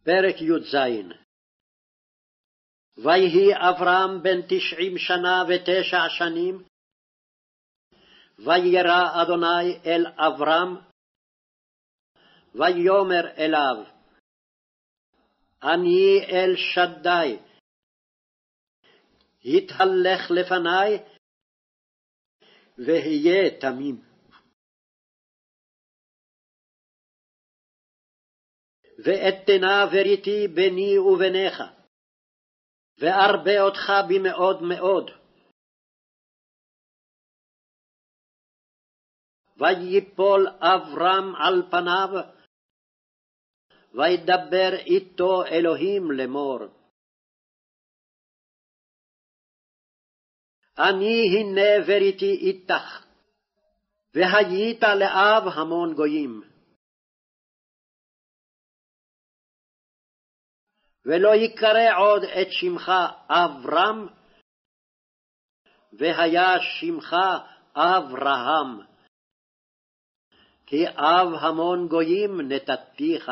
פרק י"ז. ויהי אברהם בן 90 שנה ו9 שנים, וירא אדוני אל אברהם, ויאמר אליו, אני אל שדי, התהלך לפני, והיה תמים. ואתנה בריתי ביני וביניך, וארבה אותך במאוד מאוד. ויפול אברהם על פניו, וידבר איתו אלוהים לאמור. אני הנה בריתי איתך, והיית לאב המון גויים. ולא יקרא עוד את שמך אברהם, והיה שמך אברהם, כי אב המון גויים נתתיך.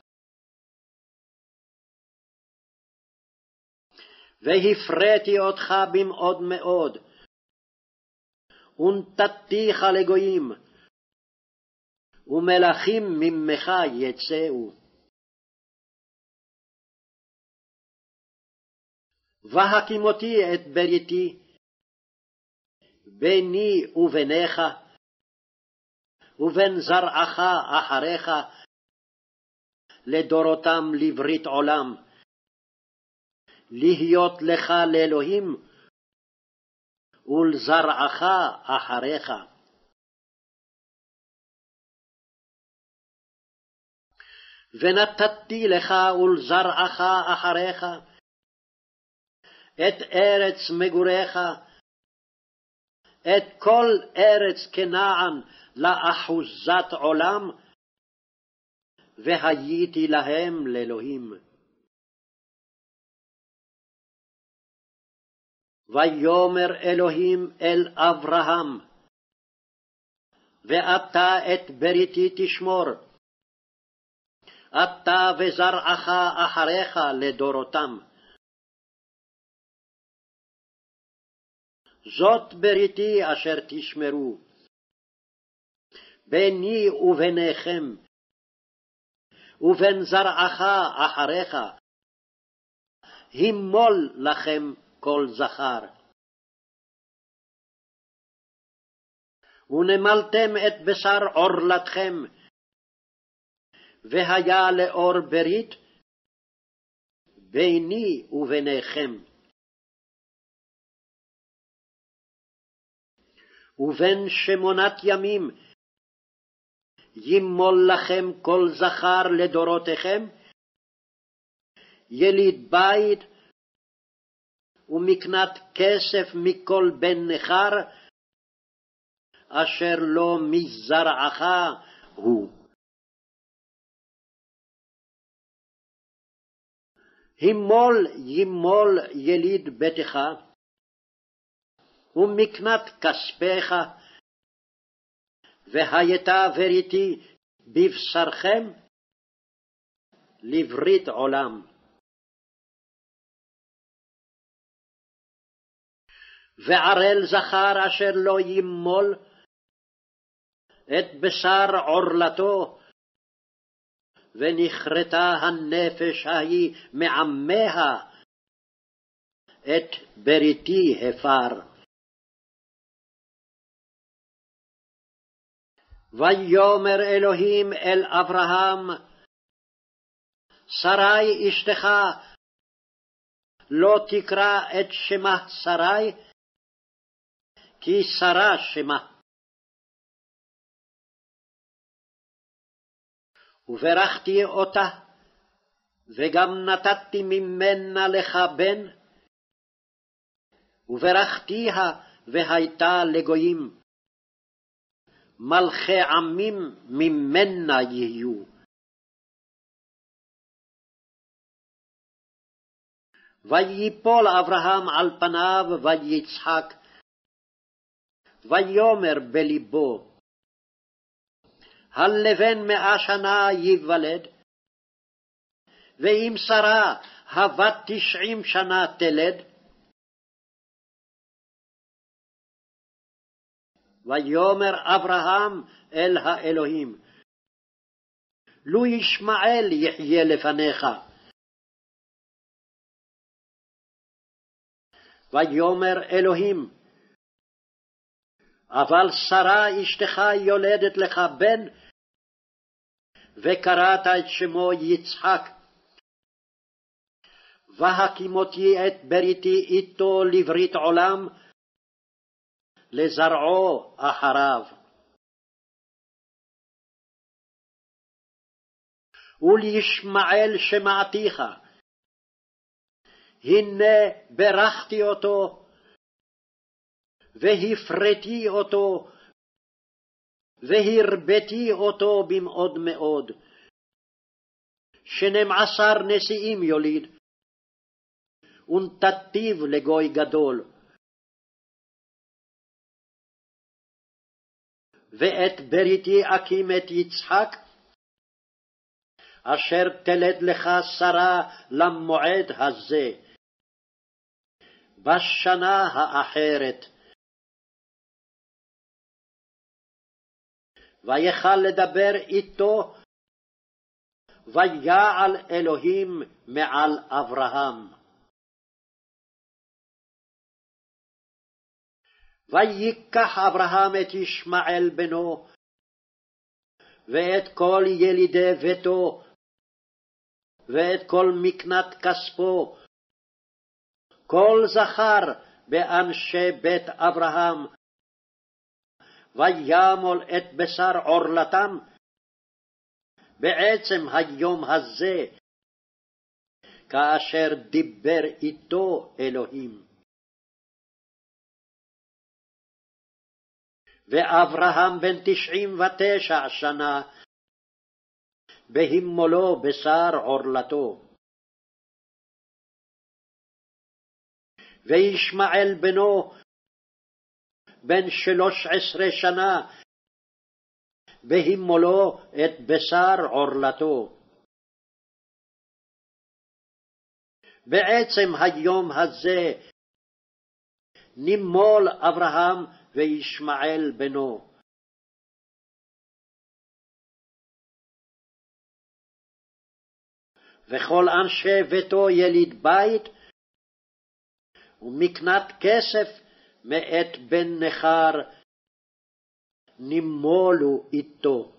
והפרתי אותך במאוד מאוד, ונתתיך לגויים, ומלכים ממך יצאו. והקימותי את בריתי ביני וביניך, ובין זרעך אחריך, לדורותם לברית עולם, להיות לך לאלוהים, ולזרעך אחריך. ונתתי לך ולזרעך אחריך את ארץ מגוריך, את כל ארץ כנען לאחוזת עולם, והייתי להם לאלוהים. ויאמר אלוהים אל אברהם, ואתה את בריתי תשמור, אתה וזרעך אחריך לדורותם. זאת בריתי אשר תשמרו ביני וביניכם, ובין זרעך אחריך, הימול לכם כל זכר. ונמלתם את בשר עורלתכם, והיה לאור ברית ביני וביניכם. ובין 8 ימים ימול לכם כל זכר לדורותיכם, יליד בית ומקנת כסף מכל בן נכר, אשר לא מזרעך הוא. ימול יליד ביתך, ומקנת כספיך, והייתה בריתי בבשרכם לברית עולם. וערל זכר אשר לא ימול את בשר עורלתו, ונכרתה הנפש ההיא מעמיה, את בריתי הפר. ויאמר אלוהים אל אברהם, שרי אשתך, לא תקרא את שמה שרי, כי שרה שמה. וברכתי אותה, וגם נתתי ממנה לך בן, וברכתיה והייתה לגויים, מלכי עמים ממנה יהיו. ויפול אברהם על פניו ויצחק, ויאמר בלבו, הלבן 100 שנה ייוולד, ואם שרה הבת 90 שנה תלד. ויאמר אברהם אל האלוהים, לו ישמעאל יחיה לפניך. ויאמר אלוהים, אבל שרה אשתך יולדת לך בן, וקראת את שמו יצחק. והקימותי את בריתי איתו לברית עולם, לזרעו אחריו. ולישמעאל שמעתיך, הנה ברכתי אותו, והפרתי אותו, והרביתי אותו במאוד מאוד. 12 נשיאים יוליד, ונתתיו לגוי גדול. ואת בריתי אקים את יצחק, אשר תלד לך שרה למועד הזה, בשנה האחרת. ויכל לדבר איתו, ויעל אלוהים מעל אברהם. ויקח אברהם את ישמעאל בנו, ואת כל ילידי ביתו, ואת כל מקנת כספו, כל זכר באנשי בית אברהם, וימול את בשר עורלתם, בעצם היום הזה, כאשר דיבר איתו אלוהים. ואברהם בן 99 שנה, בהימולו בשר עורלתו. וישמעאל בנו בן 13 שנה, בהימולו את בשר עורלתו. בעצם היום הזה נימול אברהם וישמעאל בנו. וכל אנשי ביתו יליד בית, ומקנת כסף מאת בן נכר נימולו איתו.